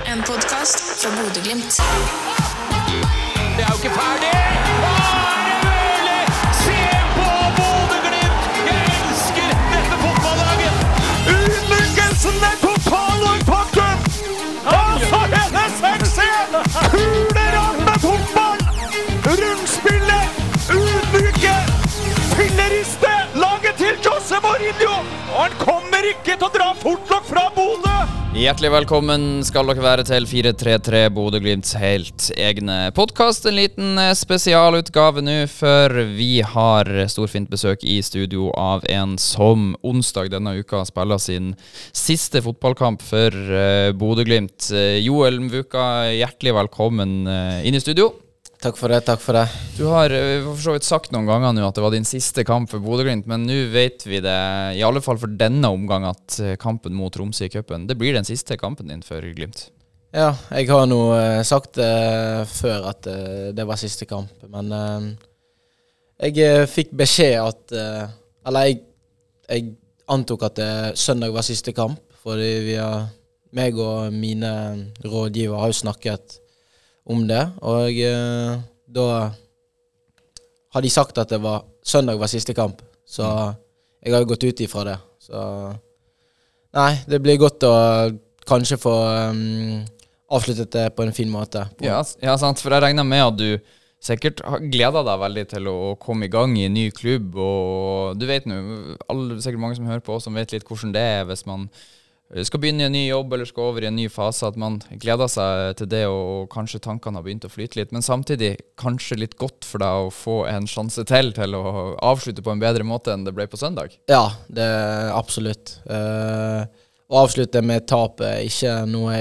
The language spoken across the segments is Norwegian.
En podcast fra Bodø/Glimt. Det jo ikke ferdig! Det mulig? Se på Bodø/Glimt! Jeg elsker dette fotballaget! Utmykkelsen total og pakken! Altså, hele 6-1! Kulerande fotball! Rundspillet! Utmykke! Filleriste! Laget til Jose Mourinho! Og han kommer ikke til å dra fort nok fra Bodø! Hjertelig velkommen skal dere være til 433 Bodø/Glimts helt egne podcast. En liten spesialutgave nå, før vi har storfint besøk i studio av en som onsdag denne uka spiller sin siste fotballkamp for Bodø/Glimt. Joel Mvuka, hjertelig velkommen inn i studio. Takk for det, takk for det. Du har for så vidt sagt noen ganger nå at det var din siste kamp for Bodø/Glimt, men nå vet vi det, i alle fall for denne omgang, at kampen mot Tromsø i cupen, det blir den siste kampen din for Glimt. Ja, jeg har nå sagt før at det var siste kamp, men jeg fikk beskjed at, eller jeg antok at søndag var siste kamp, fordi meg og mine rådgiver har jo snakket om det, og da har de sagt at søndag var siste kamp, så jeg har jo gått ut ifra det. Så nei, det blir godt å kanskje få avsluttet det på en fin måte. Ja, sant, for jeg regner med at du sikkert har gledet deg veldig til å komme i gang i en ny klubb, og du vet nå, sikkert mange som hører på, som vet litt hvordan det hvis man skal begynne i en ny jobb eller skal over i en ny fase, at man gleder seg til det, og kanskje tankene har begynt å flyte litt, men samtidig kanskje litt godt for deg å få en sjanse til å avslutte på en bedre måte enn det ble på søndag. Ja, det absolutt. Å avslutte med tap ikke noe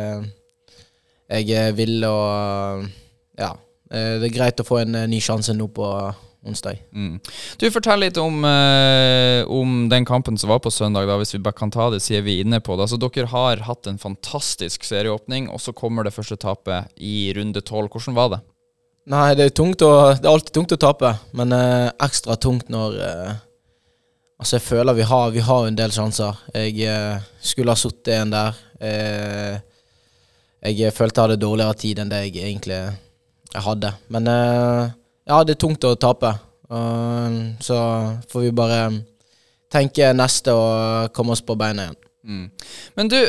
jeg vil, og ja, det greit å få en ny sjanse nå på onsdag. Du, fortell litt om den kampen som var på søndag, da, hvis vi bare kan ta det, siden vi inne på det. Altså, dere har hatt en fantastisk serieåpning, og så kommer det første tapet i runde 12. Hvordan var det? Nei, det er alltid tungt å tape, men ekstra tungt når altså jeg føler vi har en del sjanser. Jeg skulle ha suttet en der. Jeg følte jeg hadde dårligere tid enn det jeg egentlig hadde. Men ja, det er tungt å tape. Så får vi bare tenke neste og komme oss på beina igjen. Men du,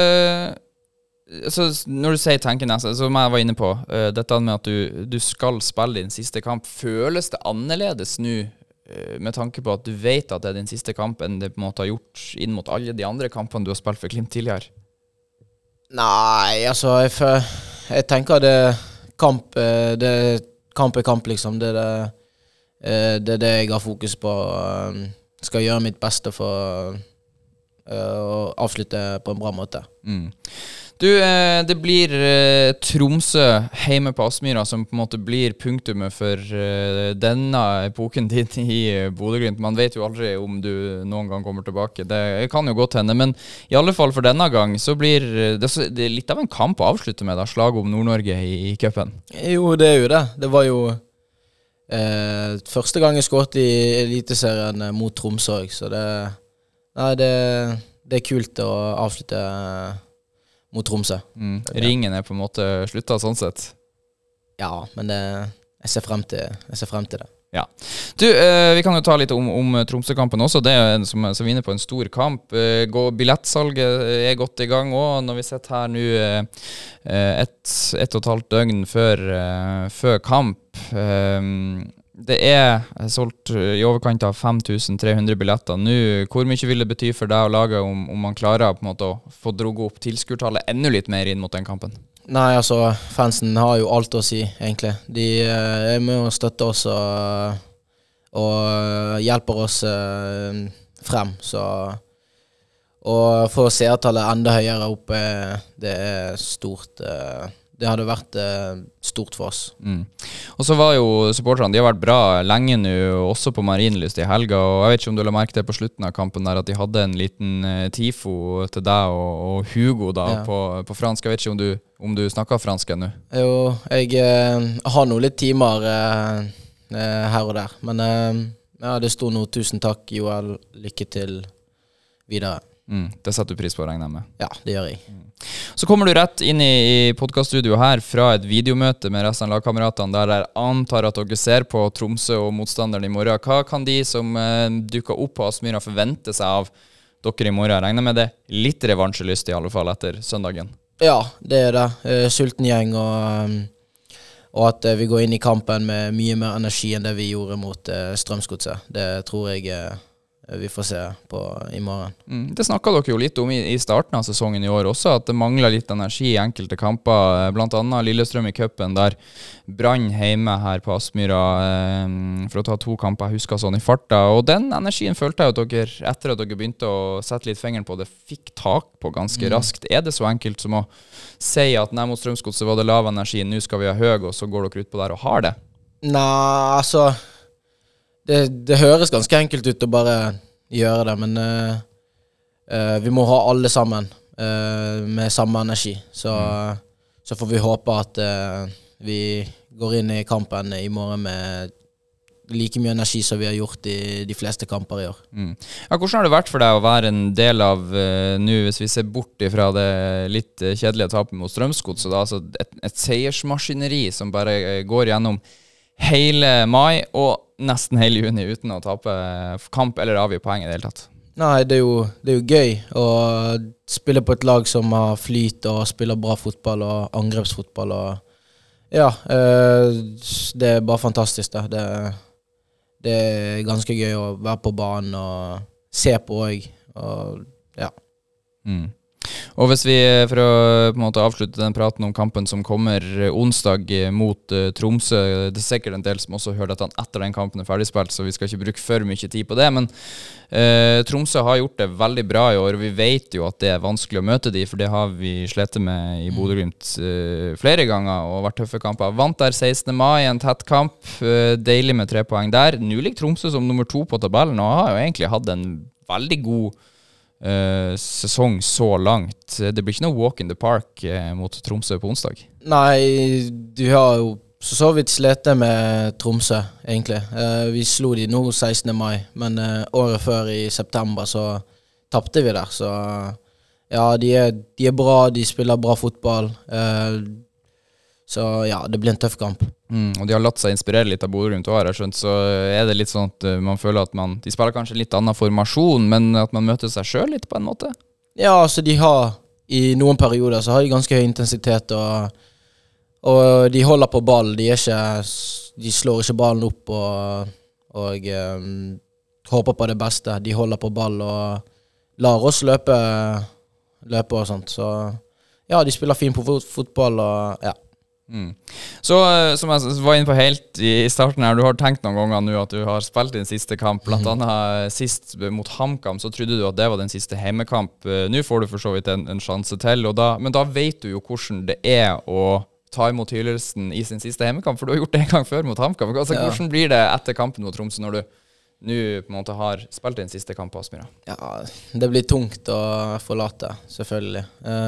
så når du sier tenke neste, som jeg var inne på, dette med at du skal spille din siste kamp, føles det annerledes nå, med tanke på at du vet at det er din siste kamp enn det på en måte har gjort inn mot alle de andre kampene du har spilt for Glimt tidligere? Nei, altså jeg tenker det kamp er kamp liksom. Det er det jeg har fokus på. Skal gjøre mitt beste for å avslutte på en bra måte. Du, det blir Tromsø hjemme på Aspmyra som på en måte blir punktumet for denne epoken din i Bodø/Glimt. Man vet jo aldri om du noen gang kommer tilbake. Det kan jo godt hende, men i alle fall for denne gang så blir det litt av en kamp å avslutte med, da, slag om Nord-Norge i cupen. Jo, det er jo det. Det var jo første gang jeg skåret i eliteserien mot Tromsø, så det er kult å avslutte mot Tromsø. Ringen er på en måte sluttet sånn sett. Ja, men jeg ser frem til det. Ja. Du, vi kan jo ta litt om Tromsø-kampen også. Det er som vi er inne på en stor kamp. Billettsalget er godt i gang, og når vi sitter her nå ett og et halvt døgn før kamp, det er solgt i overkant av 5300 billetter. Nå, hvor mye vil det bety for deg og laget om man klarer på en måte å få droget opp tilskuertallet enda litt mer inn mot den kampen? Nei, altså, fansen har jo alt å si, egentlig. De er med å støtte oss og hjelper oss frem, så å få seertallet enda høyere oppe, det er stort. Det hadde vært stort for oss. Og så var jo supporterne, de har vært bra lenge nå, også på Marienlyst i helga, og jeg vet ikke om du la merke det på slutten av kampen der, at de hadde en liten tifo til deg og Hugo da, ja, på fransk. Jeg vet ikke om du snakker fransk ennå? Jo, jeg har nå litt timer her og der, men ja, det stod noe 1000 takk, Joel, lykke til videre. Det setter du pris på, regner jeg med. Ja, det gjør jeg. Så kommer du rett inn i podcaststudio her fra et videomøte med resten av lagkameratene, der jeg antar at dere ser på Tromsø og motstanderen i morgen. Hva kan de som dukker opp på Aspmyra forvente seg av dere i morgen? Jeg regner med det litt revansjelyst i alle fall etter søndagen. Ja, det er det. Sulten gjeng, og at vi går inn i kampen med mye mer energi enn det vi gjorde mot Strømsgodset. Det tror jeg vi får se på i morgen. Det snakket dere jo litt om i starten av sesongen i år også, at det mangler litt energi i enkelte kamper, blant annet Lillestrøm i cupen, der Brann hjemme her på Aspmyra, for å ta 2 kamper, jeg husker sånn i farta, og den energien følte jeg at dere, etter at dere begynte å sette litt fingeren på det, fikk tak på ganske raskt. Er det så enkelt som å si at mot Strømsgodset var det lav energi, nå skal vi ha høy, og så går dere ut på der og har det? Nei, altså det høres ganske enkelt ut å bare gjøre det, men vi må ha alle sammen med samme energi. Så får vi håpe at vi går inn i kampen i morgen med like mye energi som vi har gjort i de fleste kamper i år. Ja, hvordan har det vært for deg å være en del av nå, hvis vi ser bort fra det litt kjedelige tapet mot Strømsgodset, altså et seiersmaskineri som bare går gjennom hele mai og nesten hele juni uten å tape kamp eller avgi poeng i det hele tatt? Nei, det er jo gøy å spille på et lag som har flyt og spiller bra fotball og angrepsfotball. Og ja, det er bare fantastisk. Det er ganske gøy å være på banen og se på også. Og ja. Og hvis vi, for å på en måte avslutte den praten om kampen som kommer onsdag mot Tromsø, det er sikkert en del som også hører dette etter den kampen er ferdigspilt, så vi skal ikke bruke for mye tid på det, men Tromsø har gjort det veldig bra i år, og vi vet jo at det er vanskelig å møte de, for det har vi slettet med i Bodø/Glimt flere ganger, og vært tøffe kamper. Vant der 16. mai, en tett kamp, deilig med 3 poeng der. Nå ligger Tromsø som nummer 2 på tabellen, og har jo egentlig hatt en veldig god sesong så langt. Det blir ikke noe walk in the park mot Tromsø på onsdag. Nei, du har jo så vidt slete med Tromsø, egentlig. Vi slo de nå 16. mai, men året før i september så tappte vi der. Så ja, de er bra, de spiller bra fotball. Så ja, det blir en tøff kamp. Og de har latt seg inspirere litt av Bodø/Glimt og har jeg skjønt, så er det litt sånn at man føler at de spiller kanskje litt annen formasjon, men at man møter seg selv litt på en måte? Ja, altså de har, i noen perioder så har de ganske høy intensitet, og de holder på ball, de slår ikke ballen opp og håper på det beste. De holder på ball og lar oss løpe og sånt, så ja, de spiller fint på fotball og ja. Så som jeg var inne på helt i starten her, du har tenkt noen ganger nå at du har spilt din siste kamp, blant annet sist mot HamKam, så trodde du at det var den siste heimekamp. Nå får du for så vidt en sjanse til, men da vet du jo hvordan det er å ta imot hyllelsen i sin siste heimekamp, for du har gjort det en gang før mot HamKam. Altså, hvordan blir det etter kampen mot Tromsø når du nå på en måte har spilt din siste kamp på Aspmyra? Ja, det blir tungt å forlate, selvfølgelig.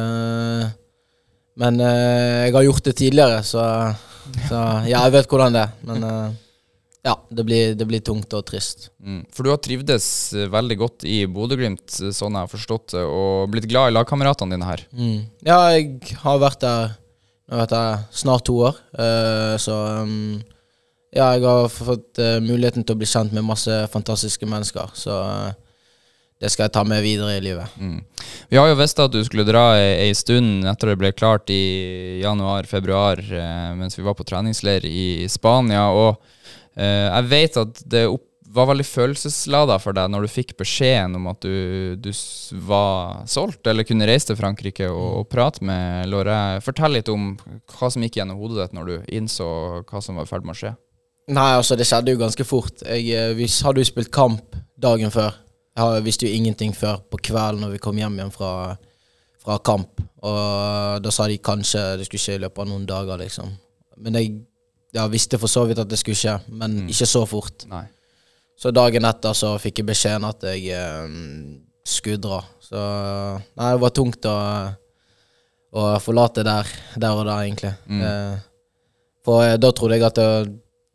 Men jeg har gjort det tidligere, så ja, jeg vet hvordan det er. Men ja, det blir tungt og trist. For du har trivdes veldig godt i Bodø/Glimt, sånn jeg har forstått det, og blitt glad i lagkameratene dine her. Ja, jeg har vært der snart 2 år, så ja, jeg har fått muligheten til å bli kjent med masse fantastiske mennesker, så det skal jeg ta med videre i livet. Vi har jo visst at du skulle dra en stund etter det ble klart i januar-februar, mens vi var på treningsleir i Spania, og jeg vet at det var veldig følelsesladet for deg når du fikk beskjeden om at du var solgt, eller kunne reise til Frankrike og prate med Loré. Fortell litt om hva som gikk gjennom hodet ditt når du innså hva som var i ferd med å skje. Nei, altså det skjedde jo ganske fort. Vi hadde jo spilt kamp dagen før. Jeg visste jo ingenting før på kvelden når vi kom hjem igjen fra kamp. Og da sa de kanskje det skulle skje i løpet av noen dager, liksom. Men jeg visste for så vidt at det skulle skje, men ikke så fort. Nei. Så dagen etter så fikk jeg beskjeden at jeg skulle dra. Så nei, det var tungt å forlate der og da, egentlig. For da trodde jeg at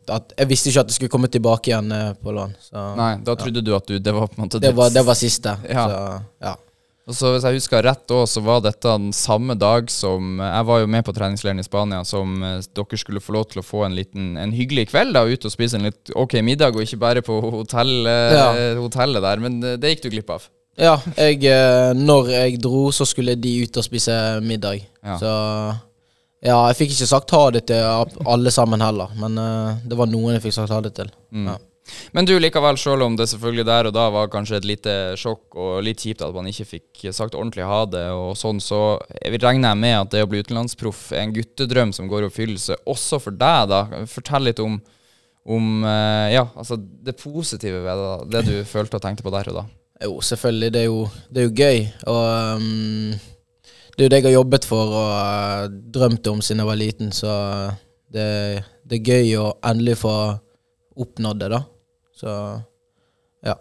at jeg visste ikke at jeg skulle komme tilbake igjen på lån. Så, Nei, da trodde du at det var på en måte det var siste. Ja. Så, ja. Og så hvis jeg husker rett da, så var dette den samme dag som jeg var jo med på treningsleiren i Spania, som dere skulle få lov til å få en hyggelig kveld da, ut og spise en litt ok middag, og ikke bare på hotellet der, men det gikk du glipp av. Ja, når jeg dro, så skulle de ut og spise middag. Ja. Så ja, jeg fikk ikke sagt ha det til alle sammen heller, men det var noen jeg fikk sagt ha det til. Ja. Men du likevel, selv om det selvfølgelig der og da var kanskje et lite sjokk og litt kjipt at man ikke fikk sagt ordentlig ha det og sånn, så regner jeg med at det å bli utenlandsproff er en guttedrøm som går i oppfyllelse også for deg da. Fortell litt om altså det positive ved det, det du følte og tenkte på der og da. Jo, selvfølgelig, det er jo gøy, og det er jo det jeg har jobbet for og drømt om siden jeg var liten, så det er gøy å endelig få oppnådd det da. Så, ja.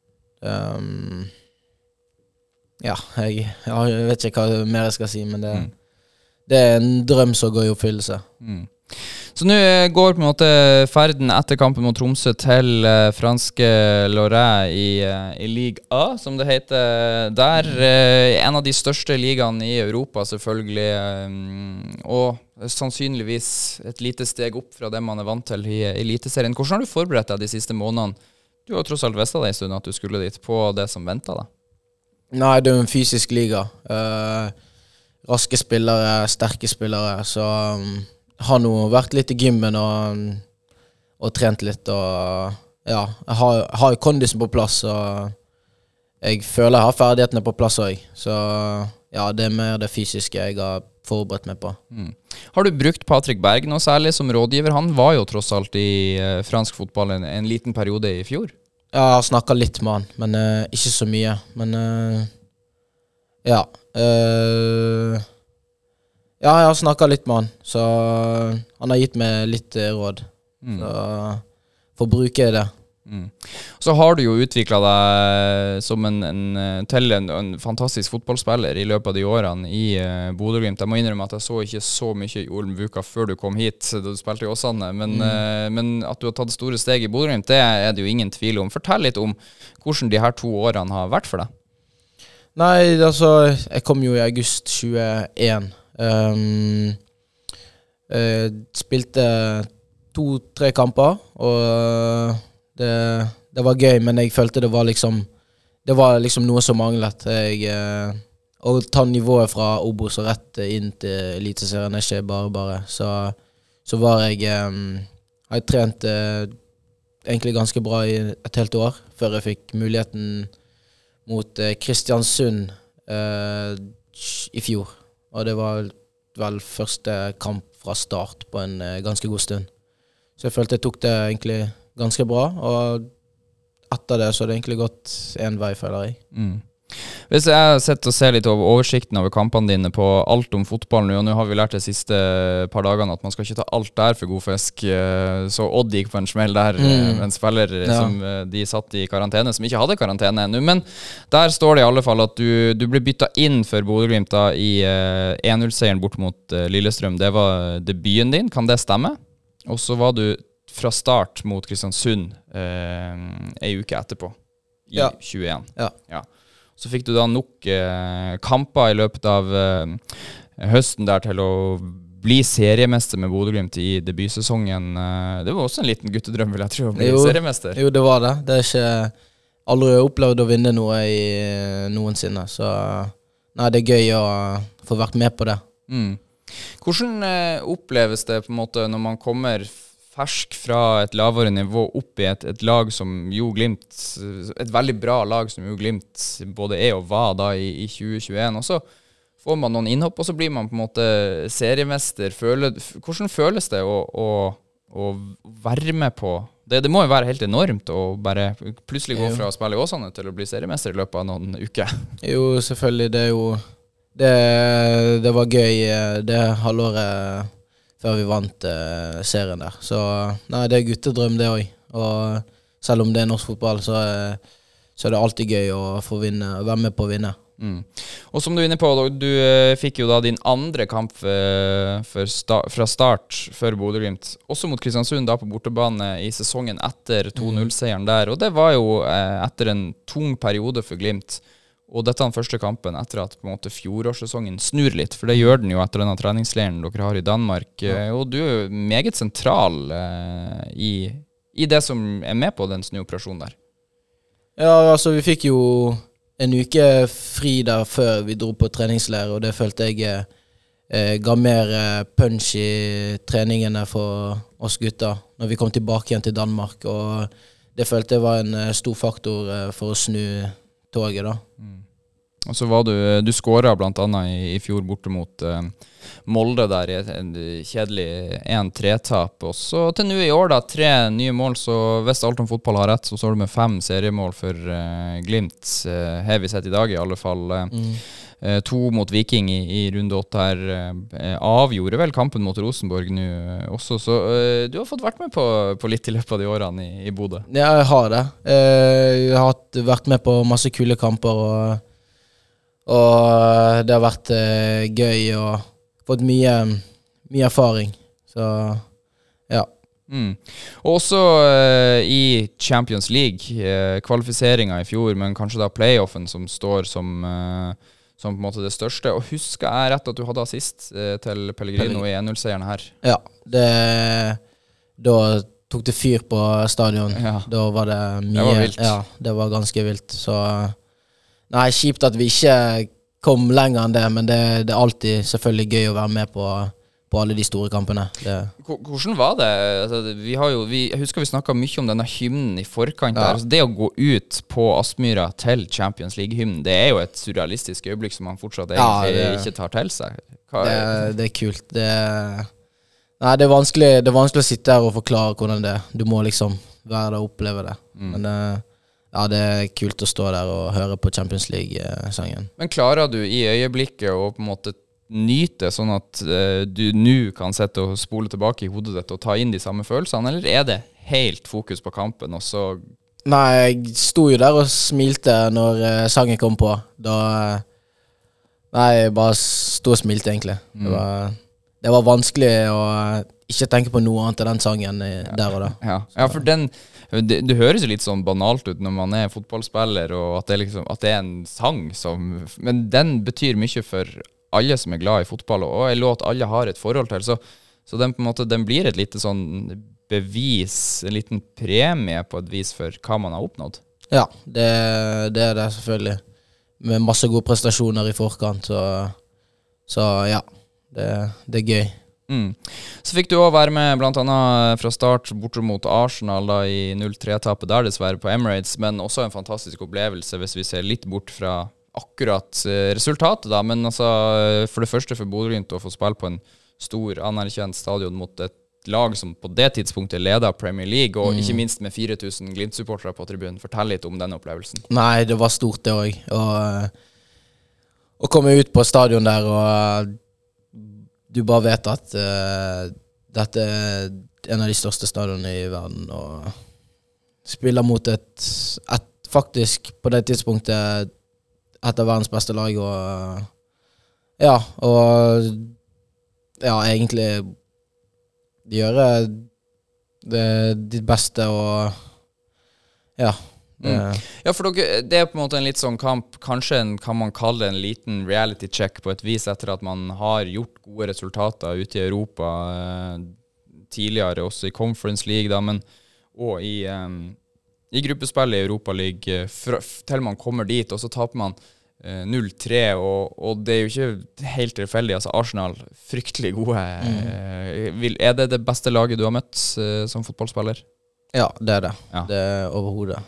Ja, jeg vet ikke hva mer jeg skal si, men det er en drøm som går i oppfyllelse. Så nå går på en måte ferden etter kampen mot Tromsø til franske Lorient i Ligue A, som det heter der. En av de største ligaene i Europa, selvfølgelig, og sannsynligvis et lite steg opp fra det man er vant til i Eliteserien. Hvordan har du forberedt deg de siste månedene? Du har tross alt visst av deg en stund at du skulle dit på det som ventet deg. Nei, det er jo en fysisk liga. Raske spillere, sterke spillere, så har nå vært litt i gymmen og trent litt, og ja, jeg har jo kondisen på plass, og jeg føler jeg har ferdighetene på plass også. Så ja, det er mer det fysiske jeg har forberedt meg på. Har du brukt Patrick Berg noe særlig som rådgiver? Han var jo tross alt i fransk fotball en liten periode i fjor. Ja, jeg har snakket litt med han, men ikke så mye. Men ja, ja, jeg har snakket litt med han, så han har gitt meg litt råd. Så får bruke det. Så har du jo utviklet deg som til en fantastisk fotballspiller i løpet av de årene i Bodø/Glimt. Jeg må innrømme at jeg så ikke så mye i Olm Buka før du kom hit, da du spilte i Åsane, men at du har tatt store steg i Bodø/Glimt, det er det jo ingen tvil om. Fortell litt om hvordan de her 2 årene har vært for deg. Nei, altså, jeg kom jo i august 21. Spilte 2-3 kamper, og det var gøy, men jeg følte det var liksom noe som manglet. Å ta nivået fra Obos og rett inn til Eliteserien er ikke bare. Så var jeg trent egentlig ganske bra i et helt år, før jeg fikk muligheten mot Kristiansund i fjor. Og det var vel første kamp fra start på en ganske god stund. Så jeg følte jeg tok det egentlig ganske bra, og etter det så har det egentlig gått en vei, føler jeg. Hvis jeg har sett og ser litt over oversikten over kampene dine på alt om fotballen, og nå har vi lært de siste par dagene at man skal ikke ta alt der for god fisk, så Odd gikk på en smell der, en spiller som de satt i karantene, som ikke hadde karantene ennå, men der står det i alle fall at du ble byttet inn for Bodø/Glimt da i 1-0-seieren bort mot Lillestrøm. Det var debuten din, kan det stemme? Og så var du fra start mot Kristiansund en uke etterpå, i 21. Ja. Så fikk du da nok kamper i løpet av høsten der til å bli seriemester med Bodø/Glimt i debutsesongen. Det var også en liten guttedrøm, vil jeg tro, å bli seriemester. Jo, det var det. Det er ikke aldri opplevd å vinne noe noensinne, så nei, det er gøy å få vært med på det. Hvordan oppleves det på en måte når man kommer fersk fra et lavere nivå opp i et lag som Jo Glimt, et veldig bra lag som Jo Glimt både er og var da i 2021, og så får man noen innhopp, og så blir man på en måte seriemester. Hvordan føles det å være med på? Det må jo være helt enormt å bare plutselig gå fra å spille i Åsane til å bli seriemester i løpet av noen uker. Jo, selvfølgelig, det var gøy det halvåret før vi vant serien der. Så nei, det er guttedrøm det også. Og selv om det er norsk fotball, så er det alltid gøy å få vinne, være med på å vinne. Og som du er inne på, du fikk jo da din andre kamp fra start for Bodø/Glimt, også mot Kristiansund da på bortebane i sesongen etter 2-0-seieren der, og det var jo etter en tung periode for Glimt. Og dette er den første kampen etter at på en måte fjorårssesongen snur litt, for det gjør den jo etter denne treningsleiren dere har i Danmark. Og du er jo meget sentral i det som er med på den snuoperasjonen der. Ja, altså vi fikk jo en uke fri der før vi dro på treningsleir, og det følte jeg ga mer punch i treningene for oss gutter når vi kom tilbake igjen til Danmark, og det følte jeg var en stor faktor for å snu toget da. Og så var du skåret blant annet i fjor borte mot Molde der i en kjedelig 1-3-tap. Og så til nå i år da, 3 nye mål, så hvis alt om fotball har rett, så står du med 5 seriemål for Glimt, har vi sett i dag i alle fall. 2 mot Viking i runde 8 her, avgjorde vel kampen mot Rosenborg nå også, så du har fått vært med på litt i løpet av de årene i Bodø. Ja, jeg har det. Jeg har vært med på masse kule kamper, og det har vært gøy og fått mye erfaring. Så, ja. Og også i Champions League, kvalifiseringen i fjor, men kanskje da playoffen som står som på en måte det største. Og husker jeg rett at du hadde assist til Pellegrino i 1-0-seieren her? Ja, da tok det fyr på stadion. Ja. Da var det mye. Det var vilt. Ja, det var ganske vilt. Så nei, kjipt at vi ikke kom lenger enn det, men det er alltid selvfølgelig gøy å være med på alle de store kampene. Hvordan var det? Altså, jeg husker vi snakket mye om denne hymnen i forkant der. Altså, det å gå ut på Aspmyra til Champions League-hymnen, det er jo et surrealistisk øyeblikk som man fortsatt egentlig ikke tar til seg. Det er kult. Det er vanskelig å sitte her og forklare hvordan det er. Du må liksom være der og oppleve det. Men det er kult å stå der og høre på Champions League-sangen. Men klarer du i øyeblikket å på en måte nyte sånn at du nå kan sette og spole tilbake i hodet ditt og ta inn de samme følelsene, eller er det helt fokus på kampen, og så... Nei, jeg sto jo der og smilte når sangen kom på. Jeg bare sto og smilte egentlig. Det var vanskelig å ikke tenke på noe annet enn den sangen der og da. Ja, for det høres jo litt sånn banalt ut når man er fotballspiller, og at det er en sang som... Men den betyr mye for alle som er glad i fotball, og en låt alle har et forhold til, så den på en måte, den blir et lite sånn bevis, en liten premie på et vis for hva man har oppnådd. Ja, det er det selvfølgelig. Med masse gode prestasjoner i forkant, så ja, det er gøy. Så fikk du også være med blant annet fra start bort mot Arsenal da, i 0-3-tapet der dessverre på Emirates, men også en fantastisk opplevelse hvis vi ser litt bort fra akkurat resultatet da, men altså for det første for Bodø/Glimt å få spille på en stor anerkjent stadion mot et lag som på det tidspunktet leder Premier League, og ikke minst med 4000 Glimt-supportere på tribunen. Fortell litt om den opplevelsen. Nei, det var stort det også, å komme ut på stadion der, og du bare vet at dette er en av de største stadionene i verden, og spiller mot et faktisk på det tidspunktet et av verdens beste lag, og egentlig gjøre ditt beste, og ja. Ja, for dere, det er på en måte en litt sånn kamp, kanskje kan man kalle det en liten reality check på et vis etter at man har gjort gode resultater ute i Europa tidligere, også i Conference League da, men og i gruppespillet i Europa League til man kommer dit, og så taper man 0-3, og det er jo ikke helt tilfeldig. Altså Arsenal, fryktelig gode. Er det det beste laget du har møtt som fotballspiller? Ja, det er det. Ja. Det er overhodet.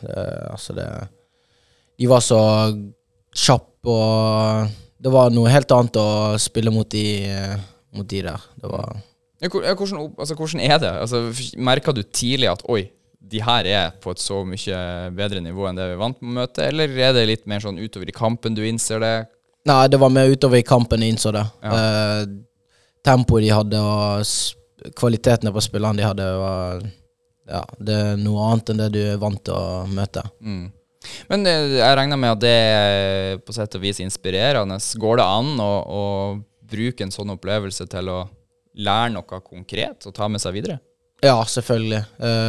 De var så kjapp, og det var noe helt annet å spille mot de der. Det var... hvordan er det? Altså, merker du tidlig at oi, de her er på et så mye bedre nivå enn det vi er vant med å møte, eller er det litt mer sånn utover i kampen du innser det? Nei, det var mer utover i kampen jeg innså det. Ja. Tempoet de hadde, og kvalitetene på spillene de hadde, var, det er noe annet enn det du er vant til å møte. Men jeg regner med at det er på sett og vis inspirerende. Går det an å bruke en sånn opplevelse til å lære noe konkret og ta med seg videre? Ja, selvfølgelig.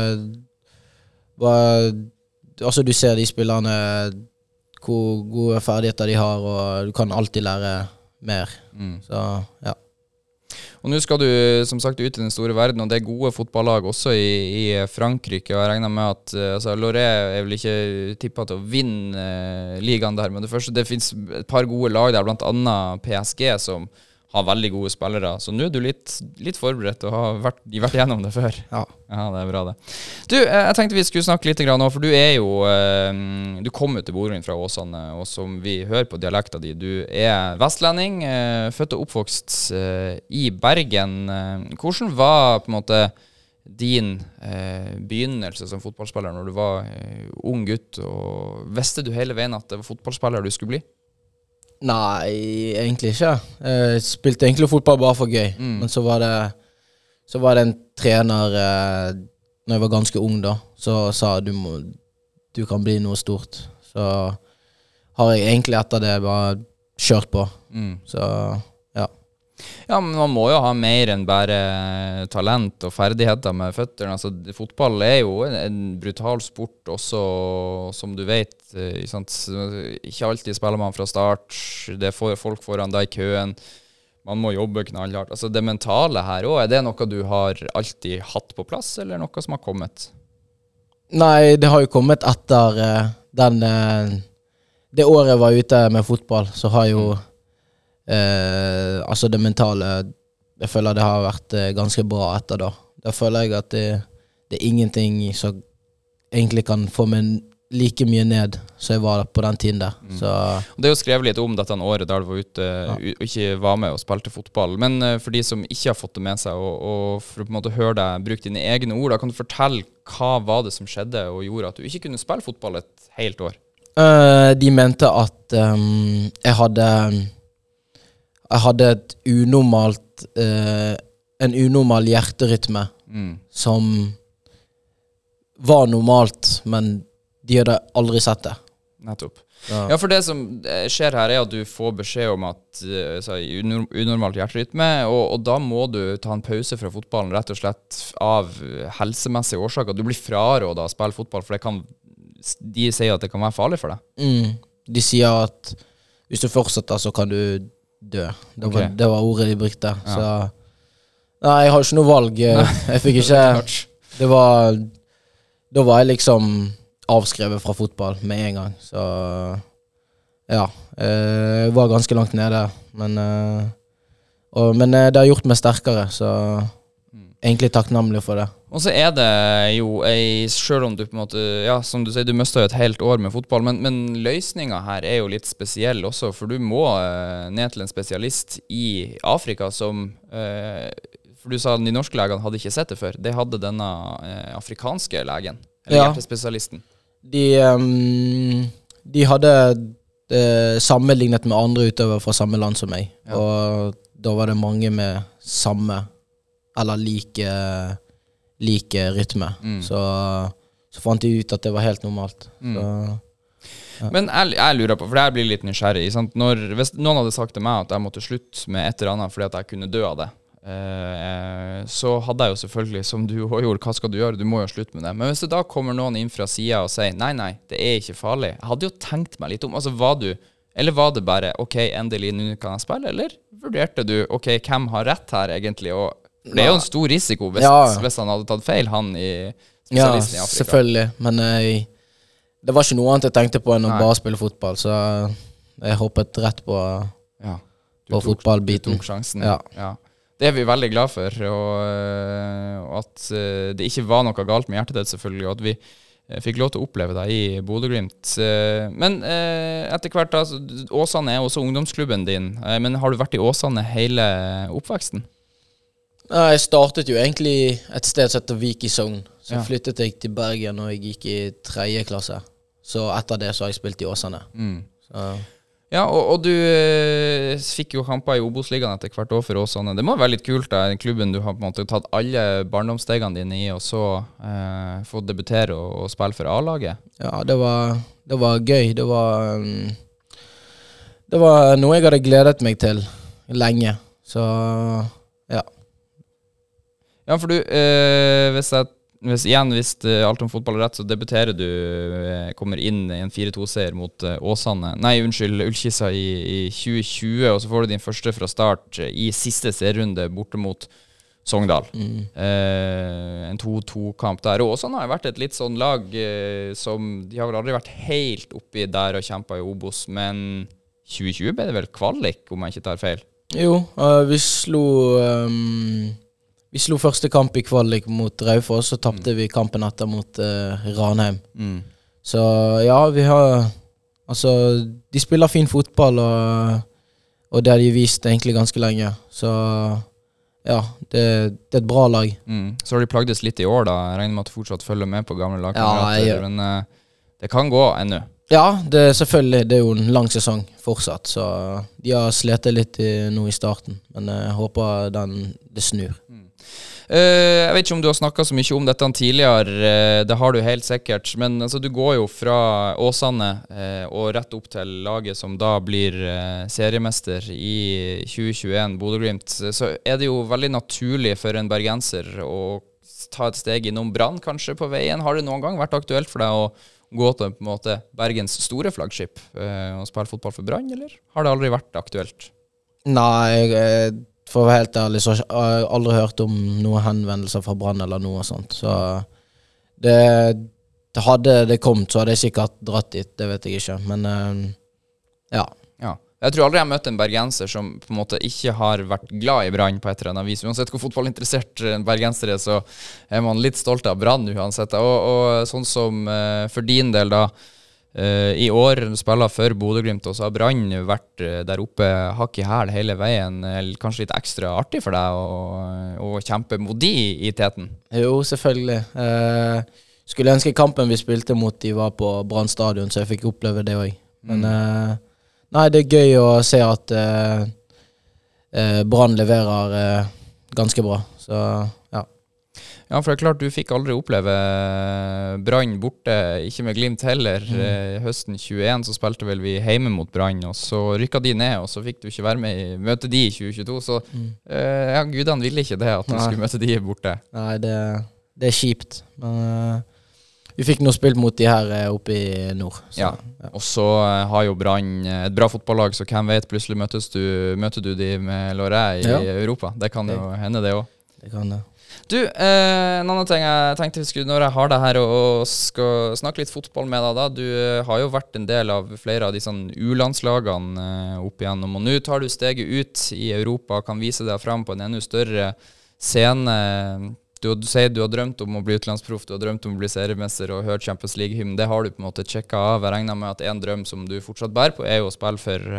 Altså, du ser de spillerne, hvor gode ferdigheter de har, og du kan alltid lære mer. Så, ja. Og nå skal du som sagt ut i den store verden, og det er gode fotballag også i Frankrike, og jeg regner med at altså, Lorient er vel ikke tippet til å vinne ligaen der, men det finnes et par gode lag der, blant annet PSG, som har veldig gode spillere, så nå er du litt forberedt og har vært gjennom det før. Ja. Ja, det er bra det. Du, jeg tenkte vi skulle snakke litt grann nå, for du er jo, du kom jo til Bodø fra Åsane, og som vi hører på dialekta di, du er vestlending, født og oppvokst i Bergen. Hvordan var på en måte din begynnelse som fotballspiller når du var ung gutt, og visste du hele veien at det var fotballspiller du skulle bli? Nei, egentlig ikke. Jeg spilte egentlig fotball bare for gøy. Men så var det en trener når jeg var ganske ung da, så sa du kan bli noe stort. Så har jeg egentlig etter det bare kjørt på. Så ja. Ja, men man må jo ha mer enn bare talent og ferdigheter med føtterne. Altså, fotball er jo en brutal sport også, som du vet. Ikke alltid spiller man fra start. Det får folk foran deg i køen. Man må jobbe knallhardt. Altså, det mentale her også, er det noe du har alltid hatt på plass, eller noe som har kommet? Nei, det har jo kommet etter det året jeg var ute med fotball, så har jo altså det mentale, jeg føler det har vært ganske bra etter da. Da føler jeg at det er ingenting som egentlig kan få meg like mye ned som jeg var på den tiden der. Så det er jo skrevet litt om dette året der du var ute og ikke var med og spilte fotball. Men for de som ikke har fått det med seg, og for å på en måte høre deg bruke dine egne ord, da kan du fortelle hva var det som skjedde og gjorde at du ikke kunne spille fotball et helt år? De mente at jeg hadde et unormalt en unormal hjerterytme som var normalt, men de hadde aldri sett det. Nettopp. Ja, for det som skjer her er at du får beskjed om at unormalt hjerterytme, og da må du ta en pause fra fotballen rett og slett av helsemessige årsaker. Du blir frarådet å spille fotball, for de sier at det kan være farlig for deg. De sier at hvis du fortsetter, så kan du dø. Det var ordet de brukte. Ja. Så nei, jeg har ikke noe valg. Jeg fikk ikke da var jeg liksom avskrevet fra fotball med en gang. Så ja, jeg var ganske langt nede, men det har gjort meg sterkere, så egentlig takknemlig for det. Og så er det jo, selv om du på en måte, ja, som du sier, du mistet jo et helt år med fotball, men løsningen her er jo litt spesiell også, for du må ned til en spesialist i Afrika som, for du sa de norske legene hadde ikke sett det før, det hadde denne afrikanske legen, eller hjertespesialisten. De hadde sammenlignet med andre utøvere fra samme land som meg, og da var det mange med samme, eller like rytme. Så fant de ut at det var helt normalt. Så, ja. Men jeg lurer på, for jeg blir litt nysgjerrig, sant? Hvis noen hadde sagt til meg at jeg måtte slutte med et eller annet fordi at jeg kunne dø av det, så hadde jeg jo selvfølgelig, som du også gjorde, hva skal du gjøre? Du må jo slutte med det. Men hvis det da kommer noen inn fra siden og sier, nei, det er ikke farlig. Jeg hadde jo tenkt meg litt om, altså var det bare, ok, endelig, nå kan jeg spille, eller vurderte du, ok, hvem har rett her egentlig, og det er jo en stor risiko hvis han hadde tatt feil, han i spesialisten i Afrika. Ja, selvfølgelig, men det var ikke noe annet jeg tenkte på enn å bare spille fotball, så jeg hoppet rett på fotballbiten. Du tok sjansen. Ja. Det er vi veldig glad for, og at det ikke var noe galt med hjertet ditt selvfølgelig, og at vi fikk lov til å oppleve deg i Bodø/Glimt. Men etter hvert, altså, Åsane er også ungdomsklubben din, men har du vært i Åsane hele oppveksten? Jeg startet jo egentlig et sted som heter Vik i Sogn. Så flyttet jeg til Bergen når jeg gikk i 3. klasse. Så etter det så har jeg spilt i Åsane. Ja, og du fikk jo kamper i Obos-ligaen etter hvert år for Åsane. Det må være litt kult da, den klubben du har på en måte tatt alle barndomsstegene dine i, og så få debutere og spille for A-laget. Ja, det Det var gøy. Det var noe jeg hadde gledet meg til lenge. Så, ja. Ja, for du, hvis alt om fotball er rett, så debuterer du, kommer inn i en 4-2-seier mot Åsane. Nei, unnskyld, Ullkisa i 2020, og så får du din første fra start i siste serierunde borte mot Sogndal. En 2-2-kamp der. Og Åsane har vært et litt sånn lag som de har vel aldri vært helt oppi der og kjempet i Obos, men 2020 ble det vel kvalik, om jeg ikke tar feil? Jo, vi slo første kamp i kvalik mot Raufoss, så tappte vi kampen etter mot Ranheim. Så ja, vi har altså, de spiller fin fotball, og det har de vist egentlig ganske lenge. Så ja, det er et bra lag. Så har de plagdes litt i år da. Jeg regner med at du fortsatt følger med på gamle lagkamerater, Ja, men det kan gå ennå. Ja, selvfølgelig. Det er jo en lang sesong fortsatt, så de har sletet litt nå i starten, men jeg håper det snur. Jeg vet ikke om du har snakket så mye om dette tidligere, det har du helt sikkert, men altså, du går jo fra Åsane og rett opp til laget som da blir seriemester i 2021, Bodø/Glimt. Så er det jo veldig naturlig for en bergenser å ta et steg innom Brann kanskje på veien. Har det noen gang vært aktuelt for deg å gå til på en måte Bergens store flaggskip og spille fotball for Brann, eller har det aldri vært aktuelt? Nei, for å være helt ærlig, så har jeg aldri hørt om noen henvendelser fra Brann eller noe sånt. Så hadde det kommet, så hadde jeg sikkert dratt dit, det vet jeg ikke. Men ja. Jeg tror aldri jeg møtte en bergenser som på en måte ikke har vært glad i Brann på et eller annet vis. Uansett hvor fotballinteressert en bergenser er, så er man litt stolt av Brann uansett. Og sånn som for din del da, i år spiller for Bodø/Glimt, og så har Brann vært der oppe hakk i hæl hele veien. Kanskje litt ekstra artig for deg å kjempe mot de i teten? Jo, selvfølgelig. Skulle ønske kampen vi spilte mot de var på Brann stadion, så jeg fikk oppleve det også. Men nei, det er gøy å se at Brann leverer ganske bra. Så ja. Ja, for det er klart du fikk aldri oppleve Brann borte, ikke med Glimt heller. Høsten 21 så spilte vel vi hjemme mot Brann, og så rykket de ned, og så fikk du ikke være med i møte de i 2022. Så ja, gudene ville ikke det, at du skulle møte de borte. Nei, det er kjipt. Men vi fikk nå spilt mot de her oppe i nord. Så, ja, og så har jo Brann et bra fotballag, så hvem vet, plutselig møter du de med Loré i Europa. Det kan jo hende det også. Det kan det. Du, en annen ting jeg tenkte vi skulle, når jeg har deg her og skal snakke litt fotball med deg da, du har jo vært en del av flere av de sånn U-landslagene opp igjennom, og nå tar du steget ut i Europa og kan vise deg frem på en enda større scene. Du sier du har drømt om å bli utenlandsproff, du har drømt om å bli seriemester og hørt Champions League-hymnen. Det har du på en måte tjekket av. Jeg regner med at en drøm som du fortsatt bærer på er jo å spille for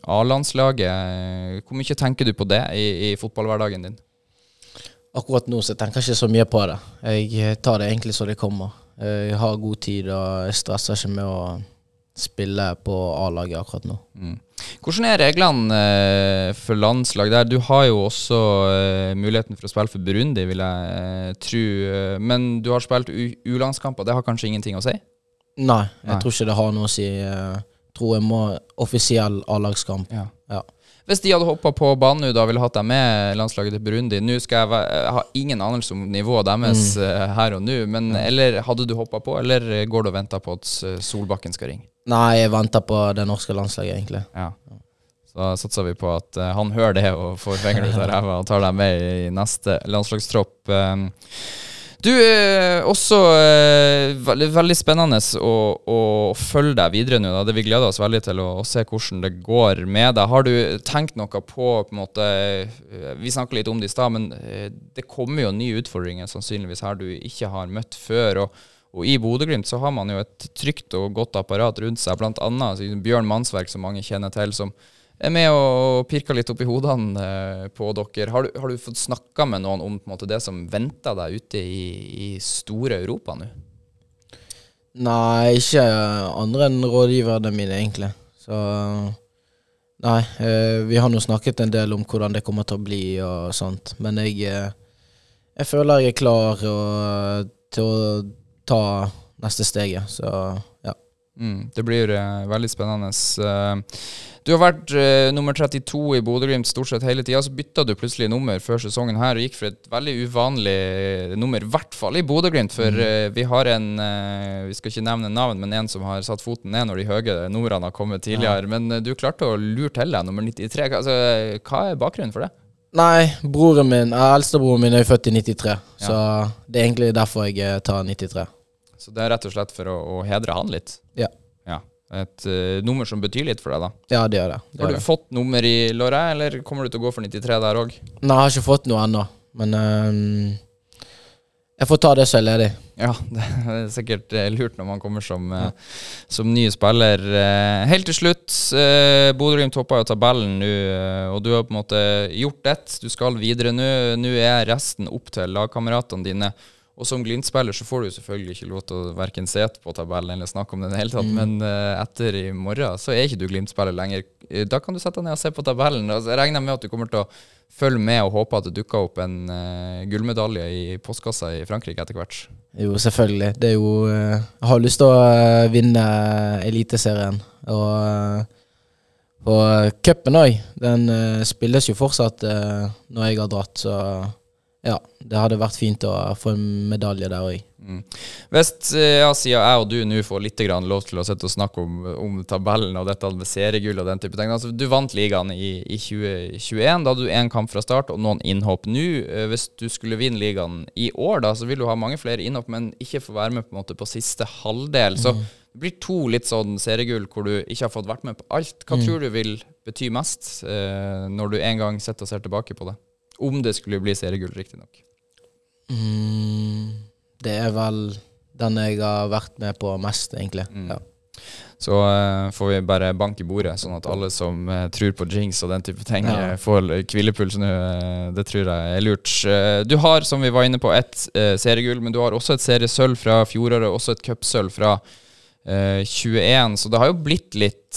A-landslaget. Hvor mye tenker du på det i fotballhverdagen din? Akkurat nå så tenker jeg ikke så mye på det. Jeg tar det egentlig så det kommer. Jeg har god tid, og jeg stresser ikke med å spille på A-laget akkurat nå. Hvordan er reglene for landslag der? Du har jo også muligheten for å spille for Burundi, vil jeg tro. Men du har spilt U-landskamper, det har kanskje ingenting å si? Nei, jeg tror ikke det har noe å si. Jeg tror jeg må offisiell A-lagskamp. Ja. Ja. Hvis de hadde hoppet på banen nå da, ville hatt deg med landslaget til Burundi. Nå skal jeg ha ingen anelse om nivået deres her og nå, men eller hadde du hoppet på, eller går du og venter på at Solbakken skal ringe? Nei, jeg venter på det norske landslaget egentlig. Ja. Så da satser vi på at han hører det og får fingeren ut av ræva og tar deg med i neste landslagstropp. Du, også veldig spennende å følge deg videre nå da. Det vi gleder oss veldig til å se hvordan det går med deg. Har du tenkt noe på en måte, vi snakket litt om det i sted, men det kommer jo nye utfordringer sannsynligvis her du ikke har møtt før, og i Bodø/Glimt så har man jo et trygt og godt apparat rundt seg, blant annet Bjørn Mansverk, som mange kjenner til, som er med og pirker litt opp i hodene på dere. Har du fått snakket med noen om på en måte, det som venter deg ute i store Europa nå? Nei, ikke andre enn rådgiverne mine egentlig. Så nei, vi har nå snakket en del om hvordan det kommer til å bli og sånt. Men jeg føler jeg er klar til å ta neste steget, så ja. Det blir veldig spennende. Du har vært nummer 32 i Bodø-Glimt stort sett hele tiden, så bytta du plutselig nummer før sesongen her, og gikk for et veldig uvanlig nummer, I hvert fall i Bodø-Glimt, for vi har vi skal ikke nevne navn, men en som har satt foten ned når de høye numrene har kommet tidligere, men du klarte å lure til deg nummer 93. Altså, hva bakgrunnen for det? Nei, eldstebroren min født i 93, så det egentlig derfor jeg tar 93. Så det rett og slett for å hedre han litt? Ja. Et nummer som betyr litt for deg da? Ja, det gjør det. Har du fått nummer I låret, eller kommer du til å gå for 93 der også? Nei, jeg har ikke fått noe enda, men jeg får ta det så jeg er ledig. Ja, det er sikkert lurt når man kommer som ny spiller. Helt til slutt, Bodø-Glimt topper jo tabellen nå, og du har på en måte gjort det. Du skal videre nå. Nå resten opp til lagkameratene dine. Og som Glimt-spiller så får du selvfølgelig ikke lov til å hverken se på tabellen eller snakke om det I det hele tatt, men etter I morgen så ikke du Glimt-spiller lenger. Da kan du sette deg ned og se på tabellen. Altså, jeg regner med at du kommer til å følge med og håpe at det dukker opp en gullmedalje I postkassa I Frankrike etter hvert. Jo, selvfølgelig. Det jo jeg har lyst til å vinne Eliteserien. Og cupen også, den spilles jo fortsatt når jeg har dratt, så ja, det hadde vært fint å få en medalje der også. Hvis siden jeg og du nå får litt grann lov til å sette og snakke om tabellen og dette med seriegull og den type ting. Altså, du vant ligaen I 2021, da hadde du en kamp fra start og noen innhopp. Nå, hvis du skulle vinne ligaen I år da, så vil du ha mange flere innhopp, men ikke få være med på en måte på siste halvdel. Så det blir 2 litt sånn seriegull hvor du ikke har fått vært med på alt. Hva tror du vil bety mest når du en gang setter og ser tilbake på det? Om det skulle bli seriegull, riktig nok. Det vel den jeg har vært med på mest, egentlig. Ja. Så får vi bare bank I bordet, sånn at alle som tror på jinx og den type ting får hvilepuls nå. Det tror jeg lurt. Du har, som vi var inne på, et seriegull, men du har også et seriesølv fra fjoråret, også et cupsølv fra 21, så det har jo blitt litt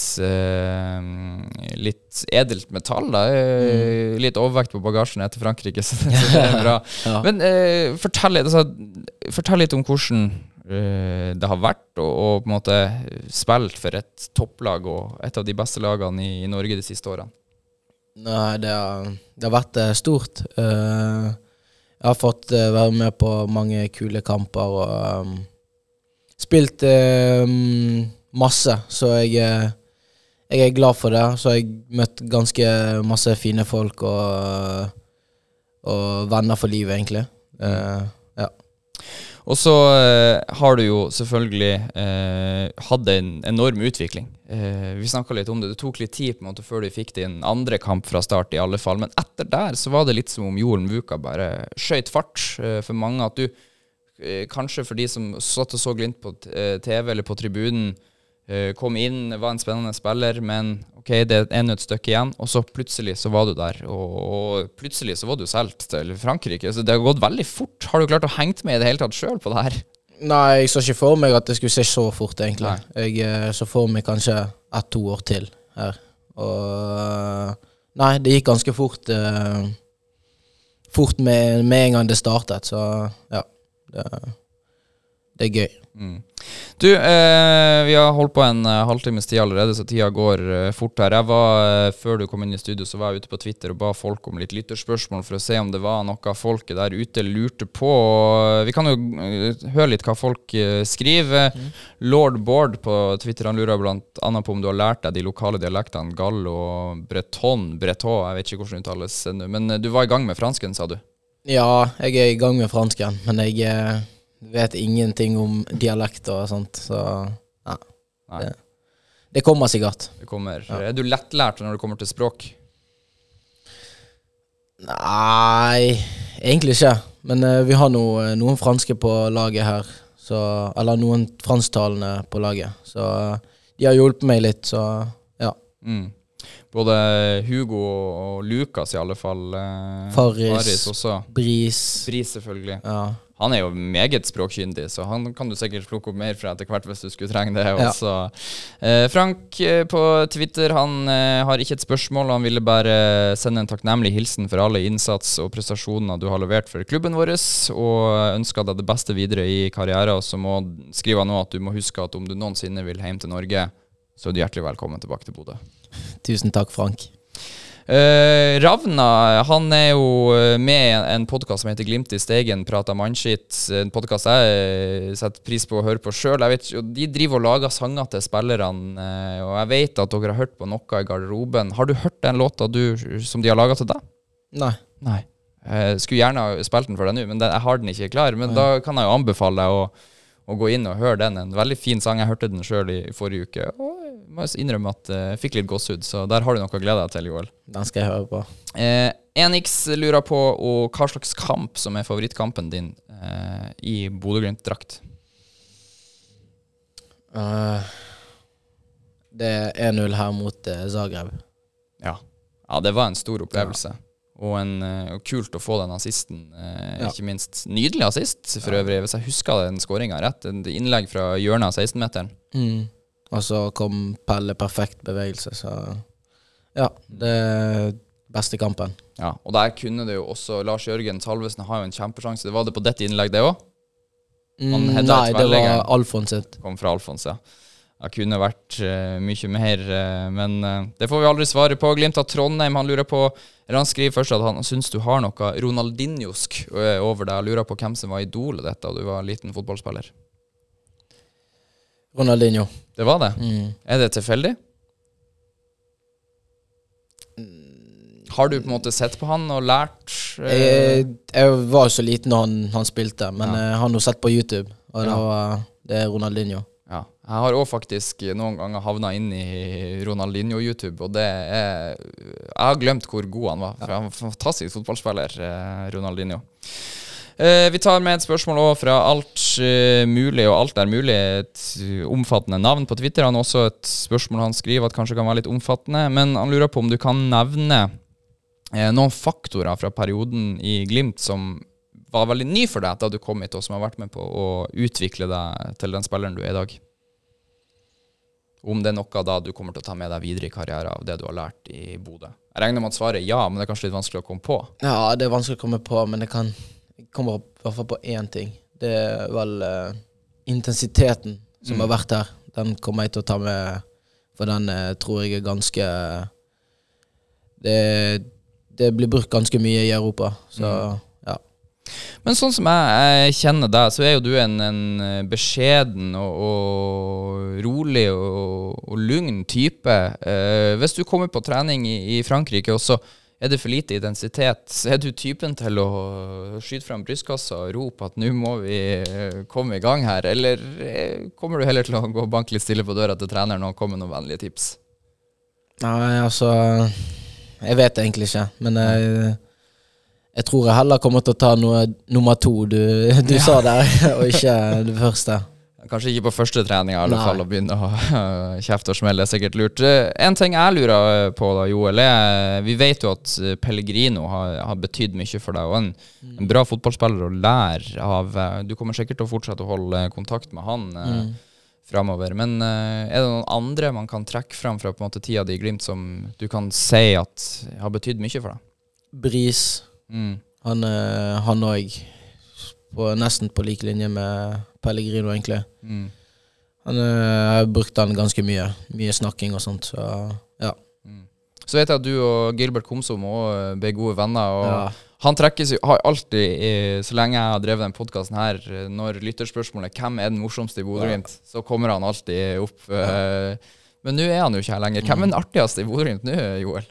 edelt metall da, litt overvekt på bagasjen etter Frankrike, så det bra. Men fortell litt om hvordan det har vært og på en måte spilt for et topplag og et av de beste lagene I Norge de siste årene. Nei, det har vært stort. Jeg har fått være med på mange kule kamper og spilt masse, så jeg glad for det. Så jeg møtt ganske masse fine folk og venner for livet, egentlig. Ja. Og så har du jo selvfølgelig hatt en enorm utvikling. Vi snakket litt om det. Det tok litt tid på en måte før du fikk din andre kamp fra start I alle fall, men etter der så var det litt som om Joel Mvuka bare skjøt fart for mange, at du kanskje for de som satt og så Glimt på TV eller på tribunen, kom inn, var en spennende spiller, men ok, det enda et stykke igjen, og så plutselig så var du der, og plutselig så var du solgt til Frankrike, så det har gått veldig fort. Har du klart å hengt med I det hele tatt selv på det her? Nei, jeg så ikke for meg at det skulle se så fort, egentlig. Jeg så for meg kanskje 1-2 år til her, og nei, det gikk ganske fort med en gang det startet, så ja. Det gøy. Du, vi har holdt på en halvtimes tid allerede, så tida går fort her. Før du kom inn I studio, så var jeg ute på Twitter og ba folk om litt lytterspørsmål for å se om det var noe folket der ute lurte på. Vi kan jo høre litt hva folk skriver. Lord Bård på Twitter, han lurer blant annet på om du har lært deg de lokale dialektene gallo og breton, jeg vet ikke hvordan det uttales ennå, men du var I gang med fransken, sa du? Ja, jeg I gang med fransken, men jeg vet ingenting om dialekt og sånt, så nei. Det kommer sikkert. Det kommer. Ja. Du lettlært når det kommer til språk? Nei, egentlig ikke. Men vi har noen franske på laget her, så, eller noen fransktalende på laget, så de har hjulpet meg litt, så ja. Både Hugo og Lukas I alle fall. Faris også. Bris selvfølgelig. Ja. Han er jo meget språkkyndig, så han kan du sikkert plukke opp mer fra etter hvert hvis du skulle trenge det også. Frank på Twitter, han har ikke et spørsmål, han ville bare sende en takknemlig hilsen for alle innsats og prestasjoner du har levert for klubben vår, og ønsker deg det beste videre i karrieren, og så skriver han nå at du må huske at om du noensinne vil hjem til Norge, så er du hjertelig velkommen tilbake til Bodø. Tusen takk, Frank. Ravna, han er jo med i en podcast som heter Glimt i Stegen, prater mannskitt, en podcast jeg setter pris på å høre på selv. Jeg vet, de driver og lager sanger til spillerne, og jeg vet at dere har hørt på noe i garderoben. Har du hørt den låta som de har laget til deg? Nei. Jeg skulle gjerne ha spilt den for deg nå, men jeg har den ikke klar. Men da kan jeg jo anbefale deg å gå inn og høre den. En veldig fin sang. Jeg hørte den selv i forrige uke, og jeg må innrømme at jeg fikk litt gåsehud, så der har du noe å glede deg til, Joel. Den skal jeg høre på. Enix lurer på hva slags kamp som er favorittkampen din i Bodø-Glimt-drakt? Det er 1-0 her mot Zagreb. Ja, det var en stor opplevelse. Og kult å få den assisten, ikke minst nydelig assist for øvrig, hvis jeg husker den skåringen rett, en innlegg fra hjørnet av 16-meteren. Og så kom Pelle perfekt bevegelse, så ja, det er beste kampen. Ja, og der kunne det jo også, Lars Jørgen Salvesen har jo en kjempesjanse, det var det på dette innlegg det også? Nei, det var Alfons sitt. Kom fra Alfons, ja. Det kunne vært mye mer, men det får vi aldri svare på. Glimt av Trondheim, han lurer på, eller han skriver først at han synes du har noe Ronaldinhosk over deg, lurer på hvem som var idolet dette, og du var en liten fotballspiller. Ronaldinho. Det var det? Er det tilfeldig? Har du på en måte sett på han og lært? Jeg var så liten når han spilte, men jeg har nå sett på YouTube, og det er Ronaldinho. Ja, jeg har også faktisk noen ganger havnet inn i Ronaldinho YouTube, og jeg har glemt hvor god han var, for han var en fantastisk fotballspiller, Ronaldinho. Vi tar med et spørsmål også fra Alt mulig, og Alt er mulig, et omfattende navn på Twitter. Han har også et spørsmål han skriver at kanskje kan være litt omfattende, men han lurer på om du kan nevne noen faktorer fra perioden i Glimt som var veldig ny for deg da du kom hit, og som har vært med på å utvikle deg til den spilleren du er i dag. Om det er noe da du kommer til å ta med deg videre i karrieren av det du har lært i Bodø. Jeg regner med at svaret er ja, men det er kanskje litt vanskelig å komme på. Ja, det er vanskelig å komme på, men jeg kommer i hvert fall på én ting. Det er vel intensiteten som har vært her. Den kommer jeg til å ta med, for den tror jeg er ganske... Det blir brukt ganske mye i Europa, så ja. Men sånn som jeg kjenner deg, så er jo du en beskjeden og rolig og lugn type. Hvis du kommer på trening i Frankrike, og så er det for lite identitet, så er du typen til å skyte frem brystkassa og rope at nå må vi komme i gang her, eller kommer du heller til å gå og banke litt stille på døra til treneren og komme med noen vennlige tips? Nei, altså, jeg vet egentlig ikke, men jeg tror jeg heller kommer til å ta noe nummer 2 du sa der, og ikke det første. Kanskje ikke på første trening i alle fall å begynne å kjefte og smelle, det er sikkert lurt. En ting jeg lurer på da, Joel, vi vet jo at Pellegrino har betydd mye for deg, og en bra fotballspiller å lære av. Du kommer sikkert til å fortsette å holde kontakt med han fremover, men er det noen andre man kan trekke frem fra på en måte tida di i Glimt som du kan si at har betydd mye for deg? Bris. Han også nesten på like linje med Pellegrino egentlig. Han har brukt han ganske mye snakking og sånt, så ja. Så vet jeg at du og Gilbert Komsom også ble gode venner, og han trekkes jo, har alltid, så lenge jeg har drevet den podcasten her, når lytterspørsmålet hvem er den morsomste i Bodø-Glimt, så kommer han alltid opp. Men nå er han jo ikke her lenger. Hvem er den artigste i Bodø-Glimt nå, Joel?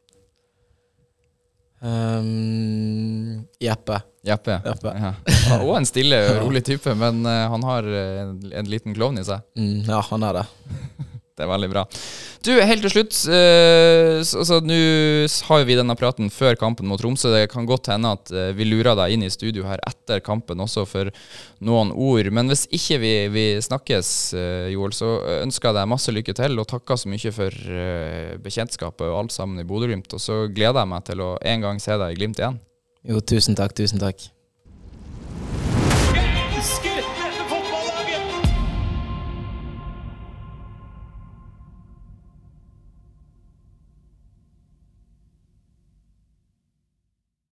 Jeppe. Ja. Og en stille og rolig type, men han har en liten klovn i seg. Ja, han er det. Det er veldig bra. Du, helt til slutt, nå har vi denne praten før kampen mot Tromsø. Det kan godt hende at vi lurer deg inn i studio her etter kampen også for noen ord. Men hvis ikke vi snakkes, Joel, så ønsker jeg deg masse lykke til, og takker så mye for bekjentskapet og alt sammen i Bodø-Glimt. Og så gleder jeg meg til å en gang se deg i Glimt igjen. Jo, tusen takk.